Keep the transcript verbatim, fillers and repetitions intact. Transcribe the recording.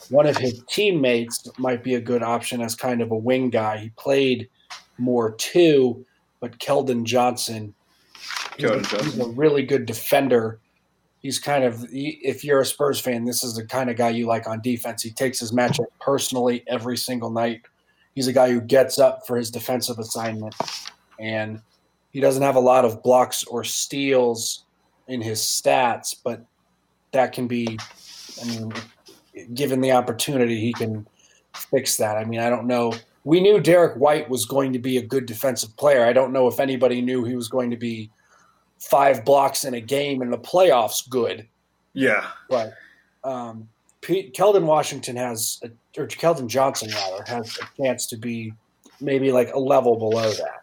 one of his teammates might be a good option as kind of a wing guy. He played more too, but Keldon Johnson, he's, Keldon a, Johnson. he's a really good defender. He's kind of, if you're a Spurs fan, this is the kind of guy you like on defense. He takes his matchup personally every single night. He's a guy who gets up for his defensive assignment, and he doesn't have a lot of blocks or steals in his stats, but that can be, I mean, given the opportunity, he can fix that. I mean, I don't know. We knew Derek White was going to be a good defensive player. I don't know if anybody knew he was going to be five blocks in a game in the playoffs good. Yeah. But um, Pete, Keldon Washington has, a, or Keldon Johnson rather, has a chance to be maybe like a level below that.